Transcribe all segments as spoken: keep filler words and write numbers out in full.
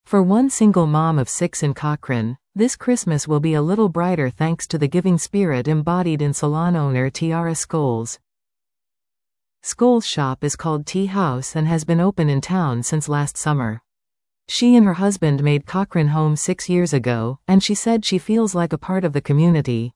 For one single mom of six in Cochrane, this Christmas will be a little brighter thanks to the giving spirit embodied in salon owner Tiara Scholes. Scholes' shop is called Tea House and has been open in town since last summer. She and her husband made Cochrane home six years ago, and she said she feels like a part of the community.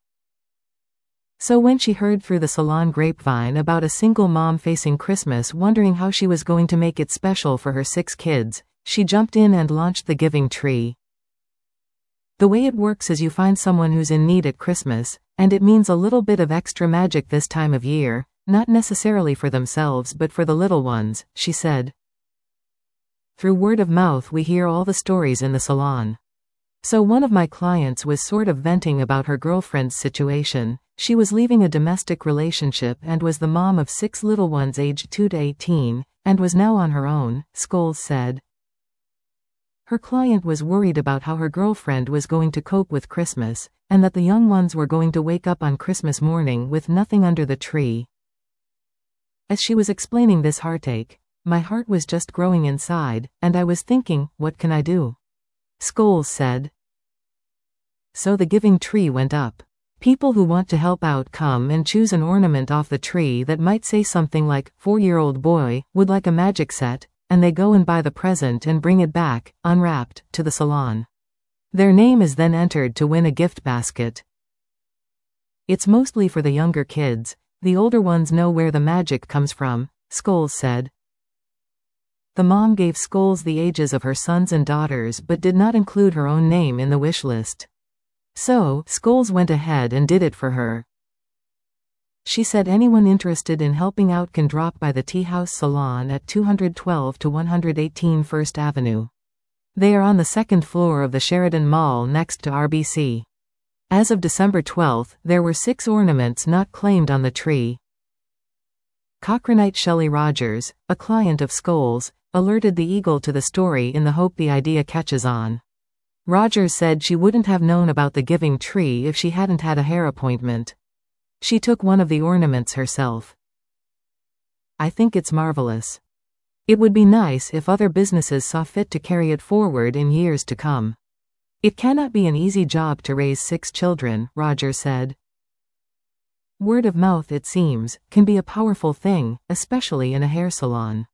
So when she heard through the salon grapevine about a single mom facing Christmas wondering how she was going to make it special for her six kids, she jumped in and launched the Giving Tree. The way it works is you find someone who's in need at Christmas, and it means a little bit of extra magic this time of year, not necessarily for themselves but for the little ones, she said. Through word of mouth we hear all the stories in the salon. So one of my clients was sort of venting about her girlfriend's situation. She was leaving a domestic relationship and was the mom of six little ones aged two to eighteen, and was now on her own, Scholes said. Her client was worried about how her girlfriend was going to cope with Christmas, and that the young ones were going to wake up on Christmas morning with nothing under the tree. As she was explaining this heartache, my heart was just growing inside, and I was thinking, what can I do? Scholes said. So the Giving Tree went up. People who want to help out come and choose an ornament off the tree that might say something like, four-year-old boy, would like a magic set, and they go and buy the present and bring it back, unwrapped, to the salon. Their name is then entered to win a gift basket. It's mostly for the younger kids. The older ones know where the magic comes from, Scholes said. The mom gave Scholes the ages of her sons and daughters but did not include her own name in the wish list. So, Scholes went ahead and did it for her. She said anyone interested in helping out can drop by the Tea House Salon at two twelve to one eighteen First Avenue. They are on the second floor of the Sheridan Mall next to R B C. As of December twelfth, there were six ornaments not claimed on the tree. Cochraneite Shelley Rogers, a client of Scholes, alerted the Eagle to the story in the hope the idea catches on. Rogers said she wouldn't have known about the Giving Tree if she hadn't had a hair appointment. She took one of the ornaments herself. I think it's marvelous. It would be nice if other businesses saw fit to carry it forward in years to come. It cannot be an easy job to raise six children, Rogers said. Word of mouth, it seems, can be a powerful thing, especially in a hair salon.